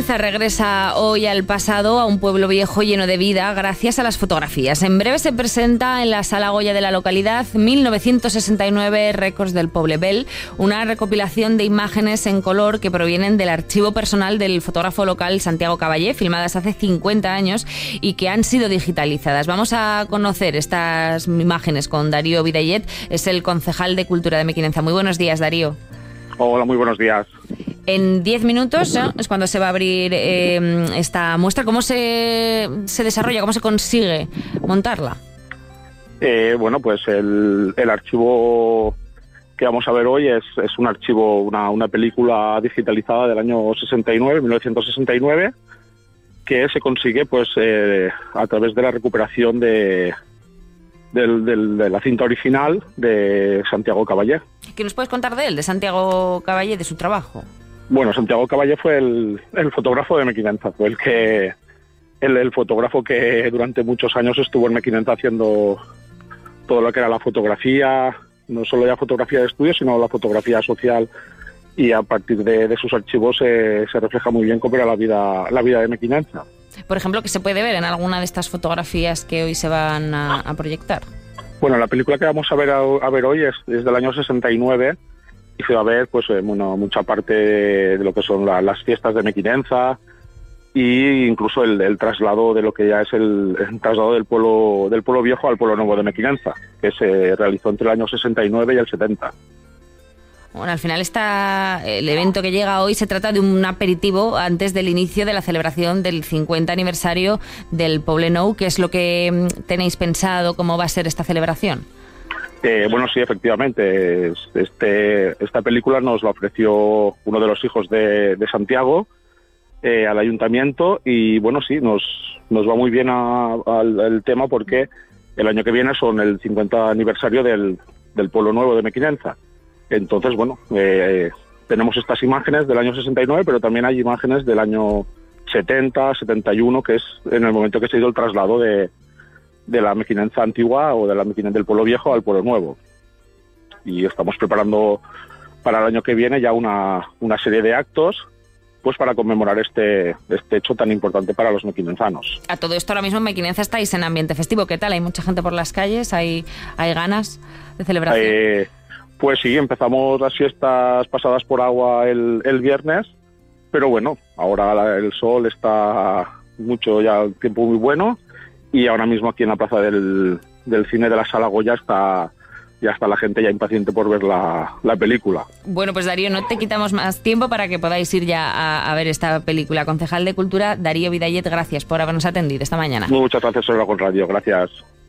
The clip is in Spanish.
Mequinenza regresa hoy al pasado, a un pueblo viejo lleno de vida, gracias a las fotografías. En breve se presenta en la Sala Goya de la localidad 1969 Récords del Poble Vell, una recopilación de imágenes en color que provienen del archivo personal del fotógrafo local Santiago Caballé, filmadas hace 50 años y que han sido digitalizadas. Vamos a conocer estas imágenes con Darío Vidallet, es el concejal de Cultura de Mequinenza. Muy buenos días, Darío. Hola, muy buenos días. En 10 minutos es cuando se va a abrir esta muestra. ¿Cómo se desarrolla? ¿Cómo se consigue montarla? Bueno, pues el archivo que vamos a ver hoy es un archivo, una película digitalizada del año 1969, que se consigue pues a través de la recuperación de la cinta original de Santiago Caballé. ¿Qué nos puedes contar de él, de Santiago Caballé, de su trabajo? Bueno, Santiago Caballé fue el fotógrafo de Mequinenza, fue el fotógrafo que durante muchos años estuvo en Mequinenza haciendo todo lo que era la fotografía, no solo la fotografía de estudio, sino la fotografía social, y a partir de sus archivos se refleja muy bien cómo era la vida de Mequinenza. Por ejemplo, ¿qué se puede ver en alguna de estas fotografías que hoy se van a proyectar? Bueno, la película que vamos a ver hoy es del año 69 y se va a ver pues mucha parte de lo que son las fiestas de Mequinenza e incluso el traslado de lo que ya es el traslado del pueblo viejo al pueblo nuevo de Mequinenza, que se realizó entre el año 69 y el 70. Bueno, al final el evento que llega hoy se trata de un aperitivo antes del inicio de la celebración del 50 aniversario del Poble Nou. ¿Qué es lo que tenéis pensado? ¿Cómo va a ser esta celebración? Bueno, sí, efectivamente. Esta película nos la ofreció uno de los hijos de Santiago al ayuntamiento y, bueno, sí, nos va muy bien al tema porque el año que viene son el 50 aniversario del Pueblo Nuevo de Mequinenza. Entonces, bueno, tenemos estas imágenes del año 69, pero también hay imágenes del año 70, 71, que es en el momento que se ha ido el traslado de la Mequinenza antigua o de la Mequinenza del Pueblo Viejo al Pueblo Nuevo. Y estamos preparando para el año que viene ya una serie de actos pues para conmemorar este hecho tan importante para los mequinenzanos. A todo esto ahora mismo en Mequinenza estáis en ambiente festivo. ¿Qué tal? ¿Hay mucha gente por las calles? ¿Hay ganas de celebración? Pues sí, empezamos las fiestas pasadas por agua el viernes, pero bueno, ahora el sol está mucho, ya el tiempo muy bueno, y ahora mismo aquí en la plaza del cine de la Sala Goya ya está la gente ya impaciente por ver la película. Bueno, pues Darío, no te quitamos más tiempo para que podáis ir ya a ver esta película. Concejal de Cultura, Darío Vidallet, gracias por habernos atendido esta mañana. Muchas gracias, Soy la con Radio, gracias.